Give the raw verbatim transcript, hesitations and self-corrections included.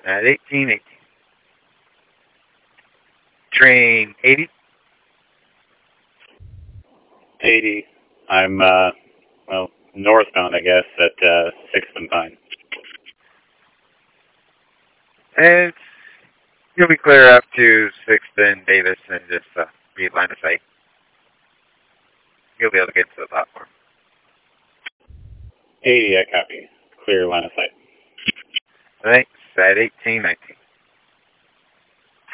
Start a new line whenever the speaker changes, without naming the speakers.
At eighteen eighteen. Train eighty.
eighty. I'm, uh, well, northbound, I guess, at uh, sixth and Pine.
And you'll be clear up to sixth and Davis and just uh, be line of sight. You'll be able to get to the platform.
eighty, I copy. Clear line of sight.
Thanks. At eighteen nineteen.